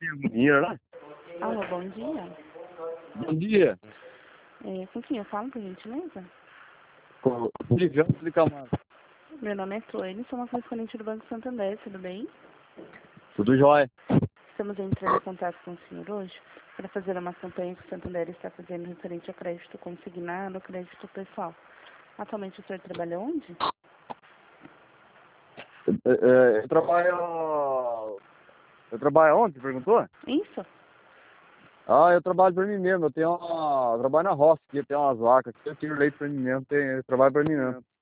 Dinheiro lá? Alô, bom dia. Bom dia. Com quem eu falo, por gentileza? Com Ligando de Camargo. Meu nome é Tony, sou uma correspondente do Banco Santander, tudo bem? Tudo jóia. Estamos entrando em contato com o senhor hoje para fazer uma campanha que o Santander está fazendo referente a crédito consignado, crédito pessoal. Atualmente o senhor trabalha onde? Eu trabalho... Eu trabalho onde? Perguntou? Isso? Eu trabalho pra mim mesmo. Eu trabalho na roça aqui, eu tenho umas vacas aqui, eu tiro leite pra mim mesmo, eu trabalho pra mim mesmo.